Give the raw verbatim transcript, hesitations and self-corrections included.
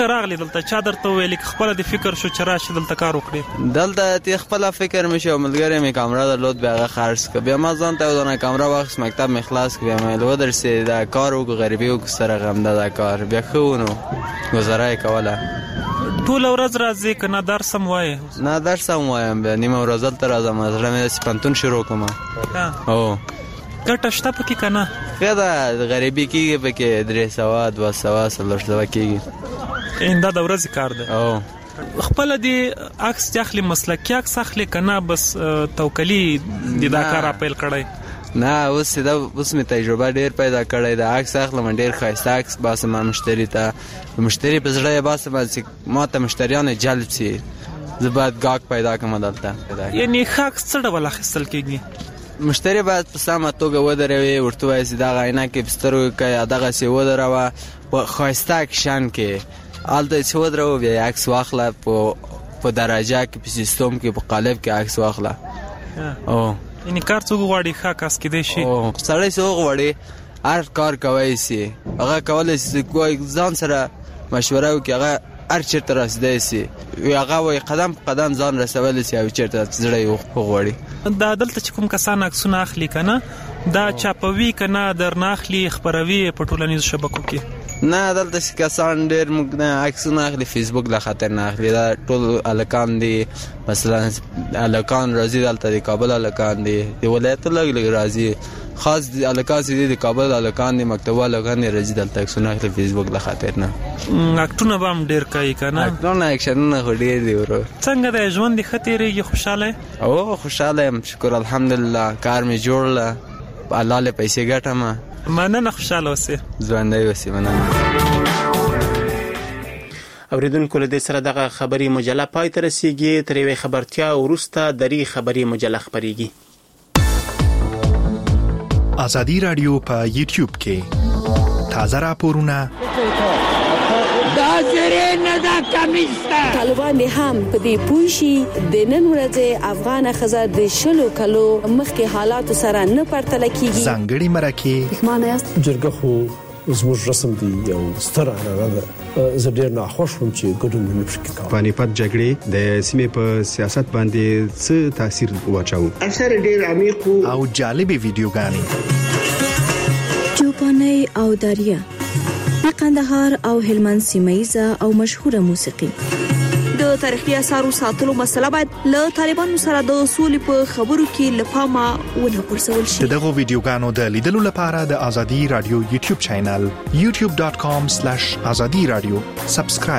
راغلی دلته چا درته ویل خپل د فکر شو چې راشي دلته کار وکړي؟ دلته تی خپل فکر مې شو ملګری مې کامرا درلود بیا هغه خرڅ کړ بیا ما ځان ته ودانه کامرا واخیست مکتب مې خلاص کړ بیا مې ودرسې دا کار وکړ غریبي وکړ سره غم دا کار بیا ښه ونه گزاره یې کوله. ټول ورځ راځي که نه درس هم وایې؟ نه درس هم وایم بیا نیمه ورځ دلته راځم زړه مې داسې پوهنتون شروع کړم. هو ګټه شته پکې که نه؟ ښه ده غریبي کېږي پکې درې سوه دوه سوه څلور سوه کېږي. دا د ورځې کار دی. او خپل د عکس اخلي مسلکي عکس اخلي که نه بس توکلي د دا کار پیل کړی؟ نه اوس دا اوس مې تجربه ډېر پیدا کړی ده عکس اخلم ډېر ښایسته عکس باسم مشتري ته مشتري په زړه یې باسم چې ما ته مشتریان جلب شي زه باید ګاهک پیدا کړم دلته. یعنې ښه عکس څه ډول اخیستل کېږي؟ مشتری باید په سمه توګه ودروي ورته وایي چې دغه عینکې په سترګو کې یا دغسې ودروه په ښایسته اکشن کې هلته چې ودروه بیا یې عکس واخله په درجه کې په سیستم کې په قالب کې عکس واخله. او یعنې کار څوک غواړي ښه عکس کیدی شي؟ سړی څوک غواړي هر کار کوی شي هغه کولی شي ځان سره مشوره وکړي هغه هر چېرته رسېدی شي هغه وایي قدم په قدم ځان رسولی شي او چېرته زړه یې وغواړي. دا دلته چې کوم کسان عکسونه اخلي که نه دا چاپوي که نه درنه اخلي خپروي په ټولنیزو شبکو کې؟ نه دلته چې کسان ډېر موږ نه عکسونه اخلي فیسبوک له خاطر نه اخلي دا ټول هلکان دي مثلا هلکان راځي دلته د کابل هلکان دي د ولایتو لږ لږ راځي خاص هلکان چې دي د کابل هلکان دي مکتبه هلکان دي راځي دلته عکسونه اخلي فیسبوک له خاطر نه. اکټونه به هم ډېر کوي که نه؟ اکټونه اکشنونه خو ډېر دي ورو. څنګه دی ژوند دې ښه تېرېږي خوشحاله یې؟ او خوشحاله یم شکر الحمدلله کار مې جوړله حلالې پیسې ګټم. مننه خوشحاله اوسې. ژوندی اوسې مننه. اوریدونکو له دې سره دغه خبري مجله پای ته رسیږي. تر یوې خبرتیا وروسته درې خبري مجله خپرېږي. ازادي رادیو په یوټیوب کې تازه راپورونه دا زری نه دا کمیسته طالبان هم په دې پوه شي د نن ورځې افغان ښځه د شلو کلو مخکې حالاتو سره نه پرتله کیږي. ځانګړي مرکې جرګه خو زموږ رسم دی یو ستر عنعنه ده. زه ډېر ناخوښ وم چې ګډون مې نه شو کولی. پانیپت جګړې د سیمې په سیاست باندې څه تاثیر واچاوه؟ اثر ډېر عمیق او جالبې ویډیوګانې چوپانۍ او داریا د قندهار او هلمند سیمه‌یزه او مشهوره موسیقي. د تاریخي اثارو ساتلو مسله باید له طالبانو سره د اصول په خبرو کې لپامه ونه غورځول شي. دغه ویډیوګانو د لیدلو لپاره د ازادي رادیو یوټیوب چینل یوټیوب ډاټ کام سلیش ازادي رادیو سبسکرایب